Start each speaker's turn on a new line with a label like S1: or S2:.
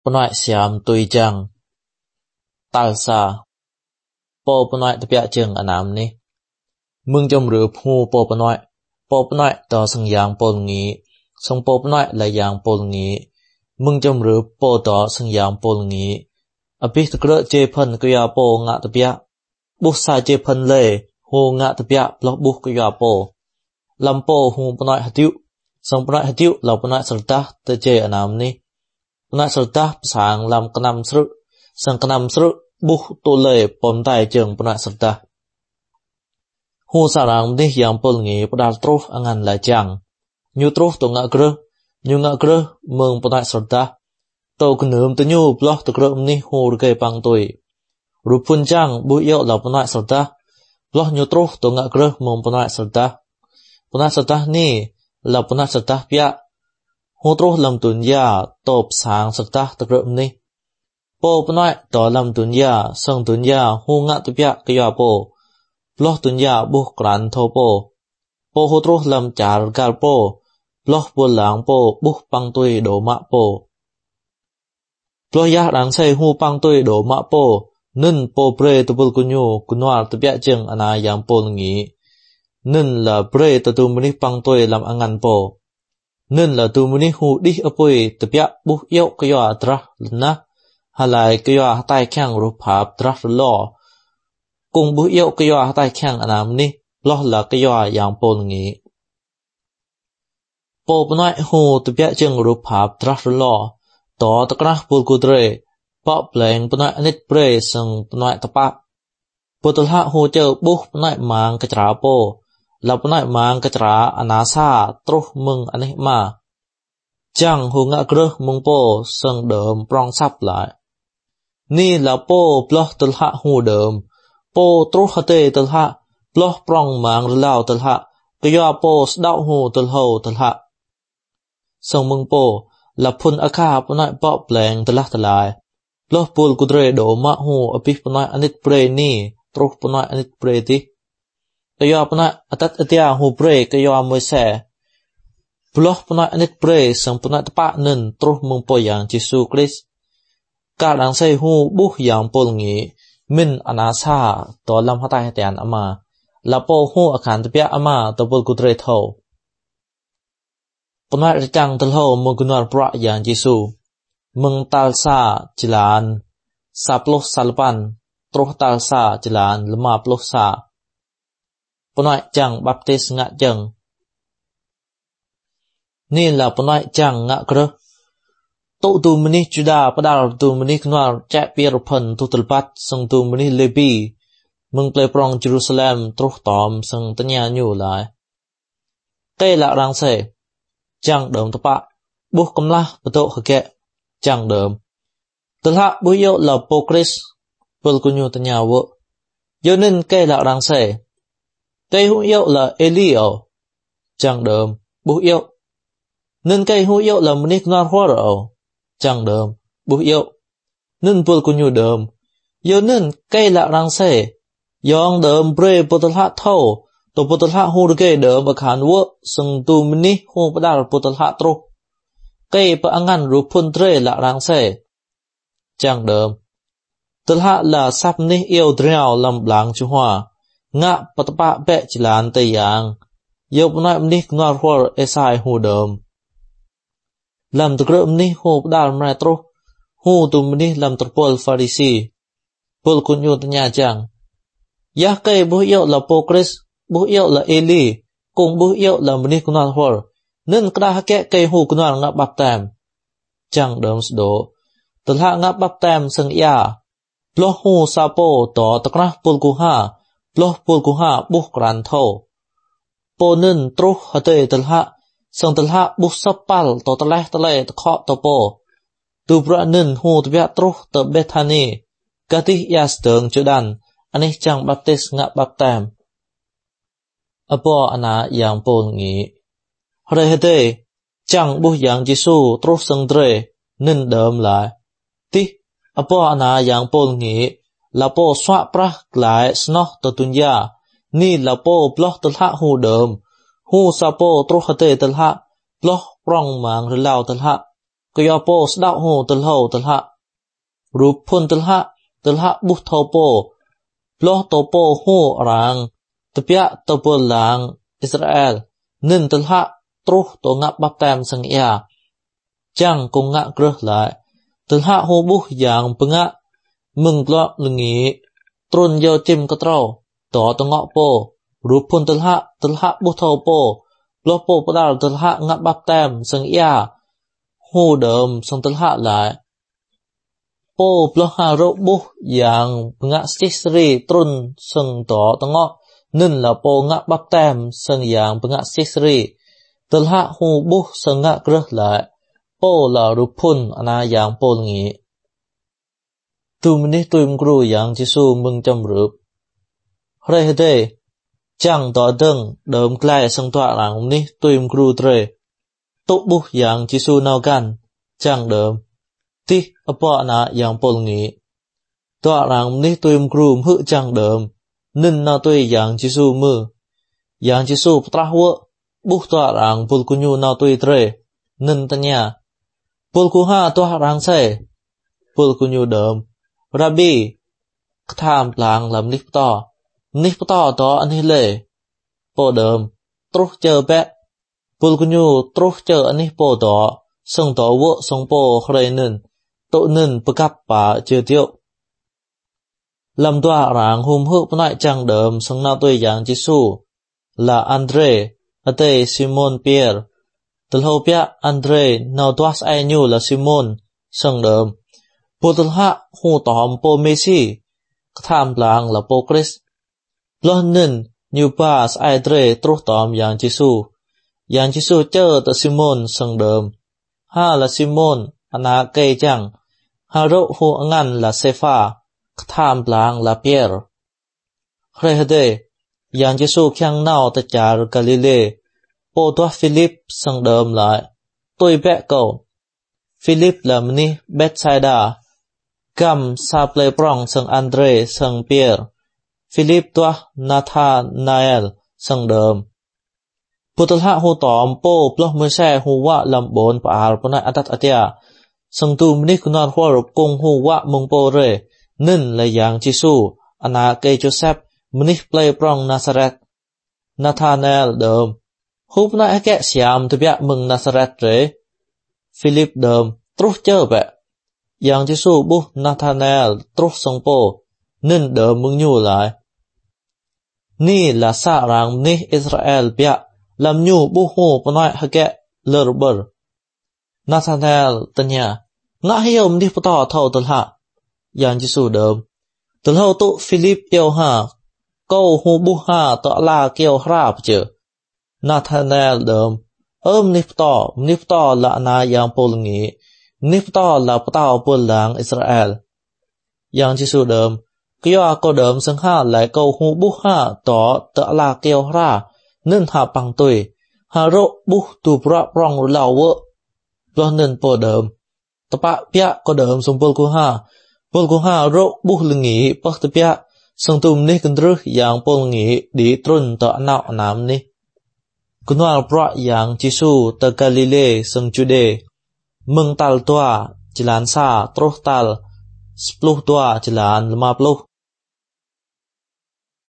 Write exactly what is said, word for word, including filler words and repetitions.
S1: Penoi siam tui jang talsa po penoi tapia jeng anam ni mung jom ru phu po penoi po penoi to sang yang pol ngi sang po penoi la yang pol ngi mung jom ru po to sang yang pol ngi api takro je phan kya po nga tapia bu sa je phan le ho nga tapia plo bu kya po lam po hu penoi hatiu sang penoi hatiu la penoi serta te je anam ni penoi serta sang lam kenam sru sang kenam sru bu to le pom tai jeng penoi serta hu sarang ni yang pol ngi padal trof angan la jang nyu trof to nga gre nyu nga gre mung penoi serta to knum to nyu bloh to gre ni hu ge pang toi ru pun jang bu yo la penoi serta bloh nyu trof to nga gre mung penoi serta penoi serta ni la penoi serta pia hu trof lam tun ya top sang serta to gre ni po penoi to lam tun ya sang tun ya hu nga to pia kya po bloh tun ya bu kran tho po po hu trof lam char gal po bloh bu lang po bu pang toi do ma po bloh ya rang sai hu pang toi do ma po nun po pre to bul kunyu kunwar to pia jeng ana yang pol ngi nun la pre to tu muni pang toi lam angan po nun la tu muni hu di apoi to pia bu yo kya tra na halai kya tai khyang ru phap tra lo cùng bu yo kya tai khyang anam ni lo la kya yang pol ngi po pnai hu to pia jeng ru phap tra lo to to kra pul ku tre pa pleng pnai anit pre sang pnai tapa putul ha hu cheu bu pnai mang ka tra po la pnai mang ka tra anasa truh mung anih ma chang hu nga gre mung po sang đờm prong sap lại ni là po ploh tul ha hu đờm po truh hate tul ha ploh prong mang lao tul ha kya po sdau hu tul ho tul ha sang mung po la phun akha pnai pa pleng telah telai loh pul kudre do ma hu api pnai anit pre ni truh pnai anit pre ti kaya pnai atat atia hu pre kaya moi se ploh pnai anit pre sang pnai tapa nen truh mung po yang Jesu Christ ka dang sai hu bu yang pol ngi min anasa to lam hatai hatian ama la po hu akhan tapia ama to pul kudre tho pnai rachang tel ho mung kunwar pra yang Jesu mung talsa jilan saploh salpan truh talsa jilan lima puluh sa pnai chang baptis nga jeng ni la pnai chang nga kre tu tu meni juda padal tu meni kunwar cha pir phan tu telpat sang tu meni lebi mung ple prong Jerusalem truh tom sang tanya nyu lai te la rang se chang đờm tapa bu kamlah beto hake chang đờm telha bu yo la po Chris pul kunyu tanya wo yo nen ke la rang se te hu yo la Elio chang đờm bu yo nen ke hu yo la mnik nar horo chang đờm bu yo nen pul kunyu đờm yo nen ke la rang se yong đờm pre potolha tho to potolha hu ke đờm bakhan wo sung tu mni hu padal potolha tro ke pa angan ru phun tre la rang se chang đờm telha la sap ni yêu driao lam blang chu hwa nga patpa pe chilan te yang yo pnai mni ngar hor esai hu đờm lam to grum ni hu padal mra tro hu tu mni lam torpol farisi pul kunyu tanya chang ya ke bu yo la po Chris bu yo la Eli cùng bu yo la mni kunal hor nên kra hake ke hu kunal nga baptam chang đờm sdo telha nga baptam sang ya ploh hu sapo to takra pul ku ha ploh pul ku ha bu kran tho po nen truh hate telha sang telha bu sapal to teleh teleh kho to po tu pra nen hu tbia truh to Bethany kati ya steng chudan ani chang baptis nga baptam apo ana yang pol ngi hore hete chang bu yang Jesu truh sang dre nen đờm lại ti apo ana yang pol ngi la po swa pra klai sno to tunya ni la po ploh telha hu đờm hu sa po truh hate telha ploh prong mang lao telha kaya po sedap hu telho telha rupun telha telha buh topo ploh topo hu rang tepia topo lang Israel nin telha truh to ngap bap tam sang ia chang kung ngak greh lại telha hu buh yang penga mừng lo lengi trun yo chim ka trao to to ngọ po rupun telha telha buh topo ploh po padal telha ngap bap tam sang ia hu đờm sang telha lại po ploh ha ro buh yang penga sisri trun sang to to ngọ nin là po ngak bap tam sang yang penga sisri telha hu buh sang ngak greh lại po là rupun ana yang po lengi tu mini tuim gru yang Giêsu mừng chăm rụp hre hede chang to deng đờm klai sang tọa rang ni tuim gru tre tụ buh yang Giêsu nao gan chang đờm ti apo na yang po lengi tọa rang ni tuim gru hự chang đờm nin na tui yang Giêsu mư yang Giêsu tra hua buh tọa rang pul kunyu na tui tre nin tanya pul ku ha tọa rang se pul kunyu đờm Rabbi tham lang làm nít to nít to to anh hi lệ po đờm truh chờ bé pul kunyu truh chờ anh hi po to song to wo song po khre nin to nin pakap pa chưa tiêu làm tọa rang hum hự pnai chang đờm song na tôi yang Giêsu là Andre ate Simon Pierre tel ho pia Andre nào toas ai nyu là Simon song đờm po telha hu tom po Messi tham lang là po Chris lon nin nyu pas ai tre truh tom yang Giêsu yang Giêsu chơ ta Simon song đờm ha là Simon ana ke chang ha ro hu ngan là Sefa tham lang là Pierre hre hede yang Giêsu kyang nao ta char Galilee po to Philip song đờm lại tôi bé cậu Philip là mni Bethsaida Cam sa ple prong sang Andre sang Pierre Philip toa Nathanael sang đờm putalha hu tom po ploh mơ xe hu wa lam bon pa al pona atat atia sang tu mni kunar hor kung hu wa mong po re nin la yang Giêsu ana ke Joseph mni ple prong Nazareth Nathanael đờm hu pona ke siam tu bia mừng Nazareth re Philip đờm truh chơ bẹ yang Giêsu bu Nathanael truh song po nin đờm mừng nhu lại ni là sa rang ni Israel bia làm nhu bu hu panai hake lerber Nathanael tanya ngã hiom đi pata thau telha yang Giêsu đờm telho tu Philip yêu ha câu hu bu ha to la kêu hrap chơ Nathanael đờm ôm ni pata ni pata la na yang pol ngi Nipto là patao pul lang Israel. Yang Giêsu đờm, kia có đờm sang ha lại câu hu bu ha to tợ la kêu ra, nên ha bằng tuổi, ha ro bu tu pra prong lao vợ. Lo nên po đờm, tập pia có đờm sung pul ku ha, pul ku ha ro bu lưng pak tập pia, sung tum ni cần rước yang pul nghỉ đi trun tợ nạo nam ni. Kunwal pra yang Giêsu tờ Galilee sung Jude. Mừng tal tua jalan sa truh tal sepuluh tua jalan lima puluh